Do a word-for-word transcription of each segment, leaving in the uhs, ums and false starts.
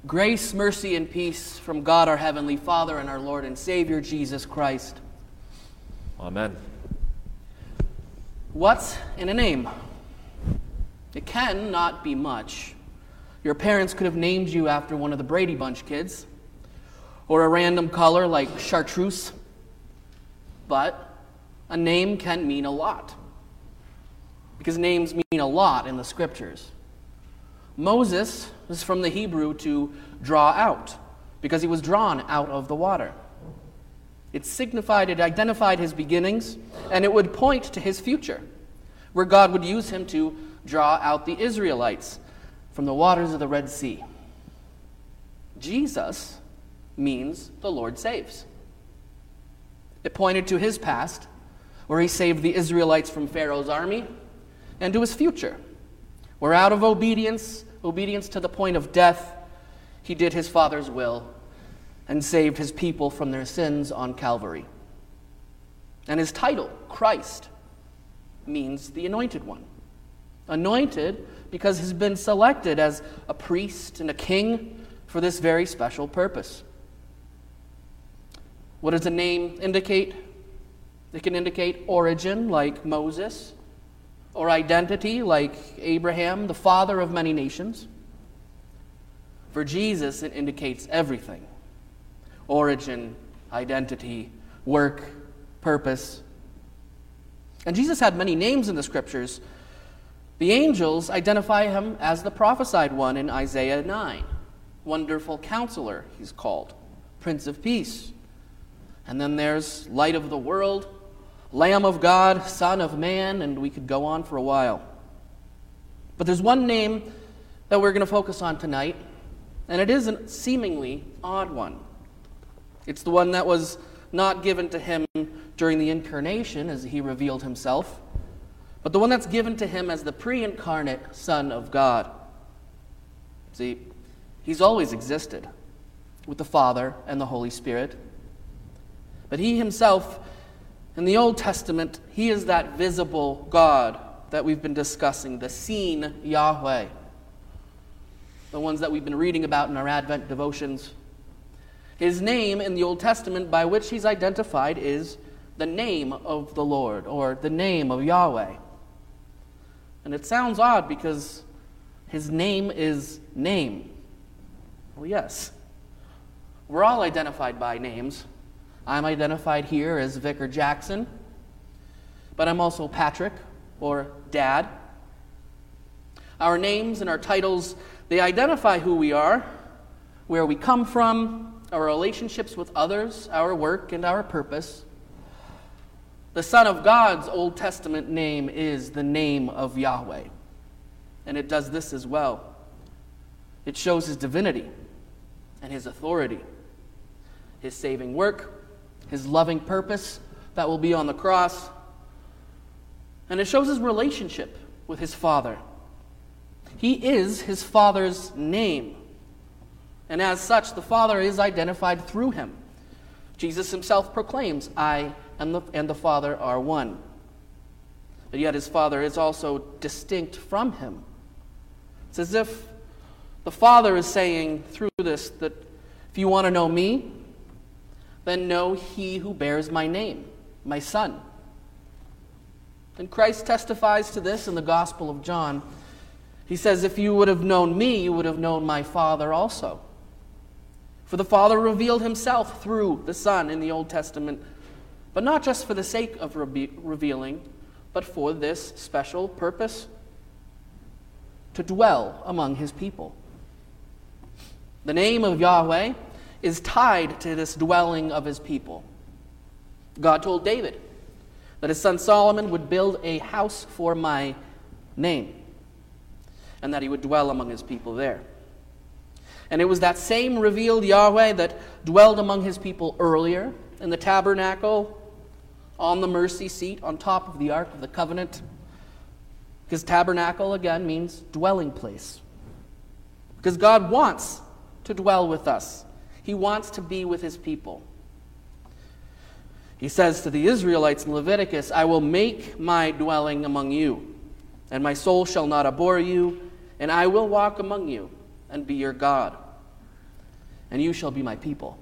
Grace, mercy, and peace from God our Heavenly Father and our Lord and Savior, Jesus Christ. Amen. What's in a name? It can not be much. Your parents could have named you after one of the Brady Bunch kids, or a random color like chartreuse. But a name can mean a lot, because names mean a lot in the Scriptures. Moses is from the Hebrew to draw out, because he was drawn out of the water. It signified, it identified his beginnings, and it would point to his future, where God would use him to draw out the Israelites from the waters of the Red Sea. Jesus means the Lord saves. It pointed to his past, where he saved the Israelites from Pharaoh's army, and to his future, where out of obedience, obedience to the point of death, he did his Father's will and saved his people from their sins on Calvary. And his title, Christ, means the Anointed One. Anointed because he's been selected as a priest and a king for this very special purpose. What does a name indicate? It can indicate origin, like Moses, or identity, like Abraham, the father of many nations. For Jesus, it indicates everything. Origin, identity, work, purpose. And Jesus had many names in the Scriptures. The angels identify him as the prophesied one in Isaiah nine. Wonderful Counselor, he's called. Prince of Peace. And then there's Light of the World, Lamb of God, Son of Man, and we could go on for a while. But there's one name that we're going to focus on tonight, and it is a seemingly odd one. It's the one that was not given to him during the incarnation as he revealed himself, but the one that's given to him as the pre-incarnate Son of God. See, he's always existed with the Father and the Holy Spirit, but he himself, in the Old Testament, he is that visible God that we've been discussing, the seen Yahweh, the ones that we've been reading about in our Advent devotions. His name in the Old Testament by which he's identified is the name of the Lord, or the name of Yahweh. And it sounds odd because his name is name. Well, yes. We're all identified by names. I'm identified here as Vicar Jackson, but I'm also Patrick, or Dad. Our names and our titles, they identify who we are, where we come from, our relationships with others, our work, and our purpose. The Son of God's Old Testament name is the name of Yahweh, and it does this as well. It shows his divinity and his authority, his saving work, his loving purpose that will be on the cross, and it shows his relationship with his Father. He is his Father's name, and as such, the Father is identified through him. Jesus himself proclaims, I and the, and the Father are one. But yet his Father is also distinct from him. It's as if the Father is saying through this that if you want to know me, then know he who bears my name, my Son. And Christ testifies to this in the Gospel of John. He says, if you would have known me, you would have known my Father also. For the Father revealed himself through the Son in the Old Testament, but not just for the sake of re- revealing, but for this special purpose, to dwell among his people. The name of Yahweh is tied to this dwelling of his people. God told David that his son Solomon would build a house for my name, and that he would dwell among his people there. And it was that same revealed Yahweh that dwelled among his people earlier in the tabernacle, on the mercy seat, on top of the Ark of the Covenant. Because tabernacle, again, means dwelling place. Because God wants to dwell with us. He wants to be with his people. He says to the Israelites in Leviticus, I will make my dwelling among you, and my soul shall not abhor you, and I will walk among you and be your God. and you shall be my people.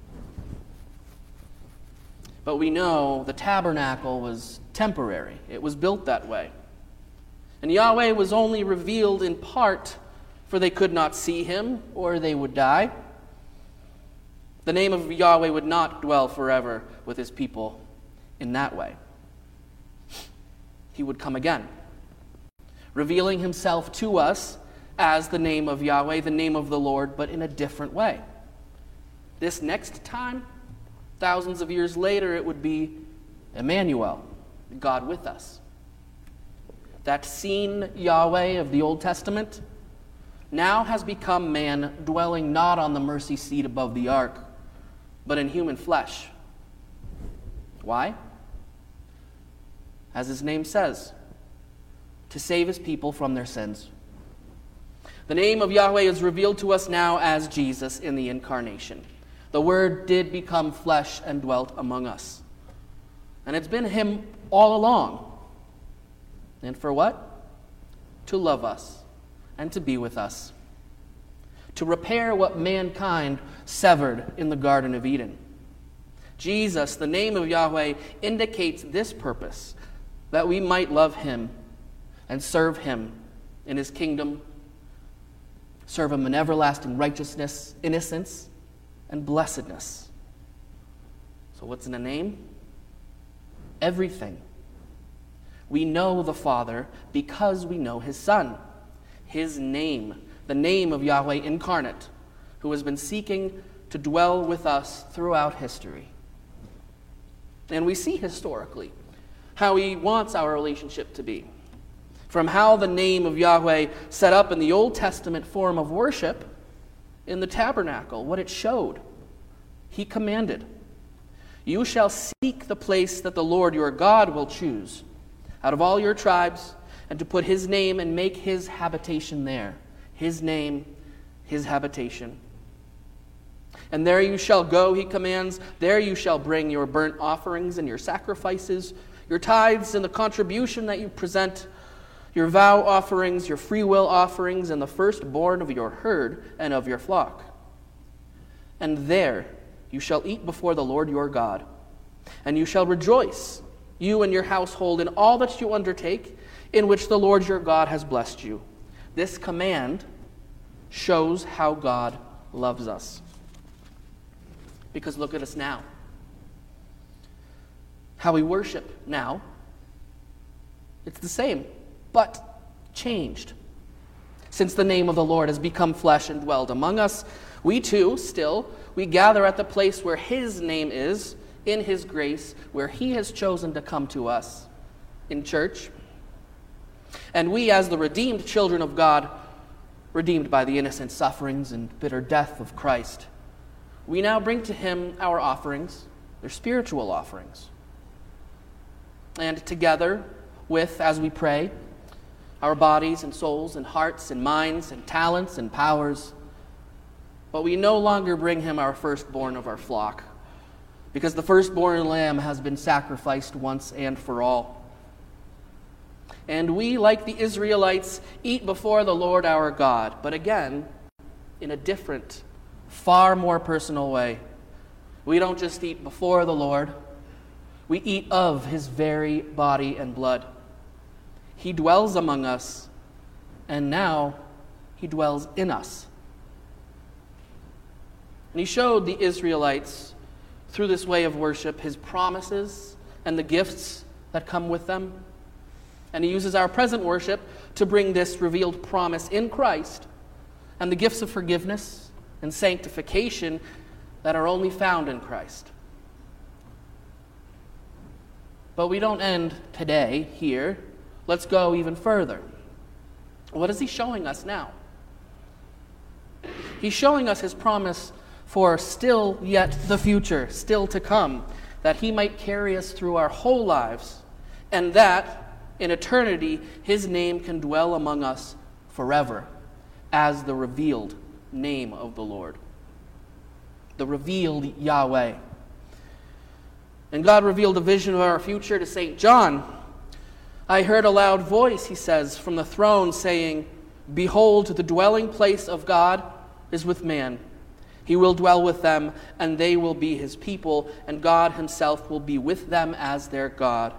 But we know the tabernacle was temporary. It was built that way. And Yahweh was only revealed in part, for they could not see him, or they would die. The name of Yahweh would not dwell forever with his people in that way. He would come again, revealing himself to us as the name of Yahweh, the name of the Lord, but in a different way. This next time, thousands of years later, it would be Emmanuel, God with us. That seen Yahweh of the Old Testament now has become man, dwelling not on the mercy seat above the ark, but in human flesh. Why? As his name says, to save his people from their sins. The name of Yahweh is revealed to us now as Jesus in the incarnation. The Word did become flesh and dwelt among us. And it's been him all along. And for what? To love us and to be with us. To repair what mankind severed in the Garden of Eden. Jesus, the name of Yahweh, indicates this purpose, that we might love him and serve him in his kingdom, serve him in everlasting righteousness, innocence, and blessedness. So what's in a name? Everything. We know the Father because we know his Son. His name, the name of Yahweh incarnate, who has been seeking to dwell with us throughout history. And we see historically how he wants our relationship to be. From how the name of Yahweh set up in the Old Testament form of worship in the tabernacle, what it showed. He commanded, "You shall seek the place that the Lord your God will choose out of all your tribes, and to put his name and make his habitation there." His name, his habitation. "And there you shall go," he commands. "There you shall bring your burnt offerings and your sacrifices, your tithes and the contribution that you present, your vow offerings, your freewill offerings, and the firstborn of your herd and of your flock. And there you shall eat before the Lord your God. And you shall rejoice, you and your household, in all that you undertake, in which the Lord your God has blessed you." This command shows how God loves us. Because look at us now. How we worship now, it's the same, but changed. Since the name of the Lord has become flesh and dwelled among us, we too, still, we gather at the place where his name is, in his grace, where he has chosen to come to us, in church. And we, as the redeemed children of God, redeemed by the innocent sufferings and bitter death of Christ, we now bring to him our offerings, their spiritual offerings. And together with, as we pray, our bodies and souls and hearts and minds and talents and powers, but we no longer bring him our firstborn of our flock, because the firstborn lamb has been sacrificed once and for all. And we, like the Israelites, eat before the Lord our God, but again, in a different, far more personal way. We don't just eat before the Lord, we eat of his very body and blood. He dwells among us, and now he dwells in us. And he showed the Israelites, through this way of worship, his promises and the gifts that come with them. And he uses our present worship to bring this revealed promise in Christ and the gifts of forgiveness and sanctification that are only found in Christ. But we don't end today here. Let's go even further. What is he showing us now? He's showing us his promise for still yet the future, still to come, that he might carry us through our whole lives, and that in eternity his name can dwell among us forever as the revealed name of the Lord, the revealed Yahweh. And God revealed a vision of our future to Saint John. "I heard a loud voice," he says, "from the throne saying, 'Behold, the dwelling place of God is with man. He will dwell with them, and they will be his people, and God himself will be with them as their God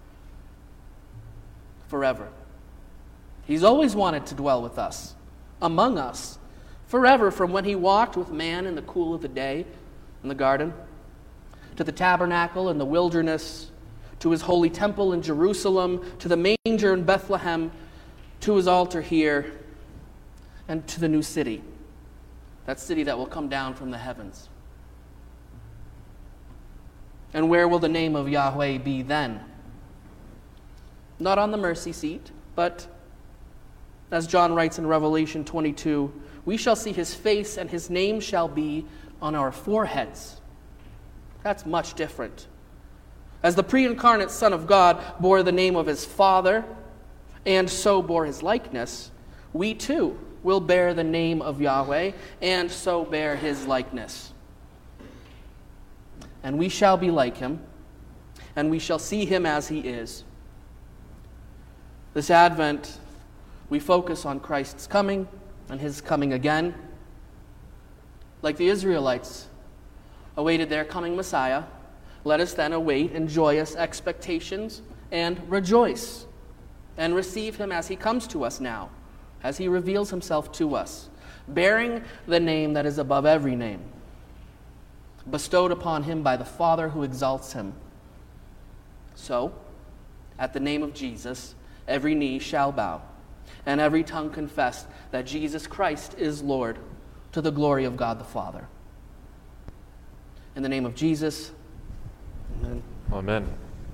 forever. He's always wanted to dwell with us, among us, forever, from when he walked with man in the cool of the day in the garden, to the tabernacle in the wilderness, to his holy temple in Jerusalem, to the manger in Bethlehem, to his altar here, and to the new city, that city that will come down from the heavens. And where will the name of Yahweh be then? Not on the mercy seat, but, as John writes in Revelation twenty-two, we shall see his face, and his name shall be on our foreheads. That's much different. As the pre-incarnate Son of God bore the name of his Father, and so bore his likeness, we too will bear the name of Yahweh, and so bear his likeness. And we shall be like him, and we shall see him as he is. This Advent, we focus on Christ's coming and his coming again. Like the Israelites awaited their coming Messiah, let us then await in joyous expectations and rejoice and receive him as he comes to us now, as he reveals himself to us, bearing the name that is above every name, bestowed upon him by the Father who exalts him. So, at the name of Jesus, every knee shall bow, and every tongue confess that Jesus Christ is Lord, to the glory of God the Father. In the name of Jesus, amen. Amen.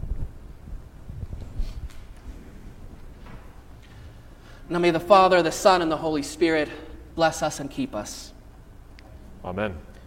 Now may the Father, the Son, and the Holy Spirit bless us and keep us. Amen.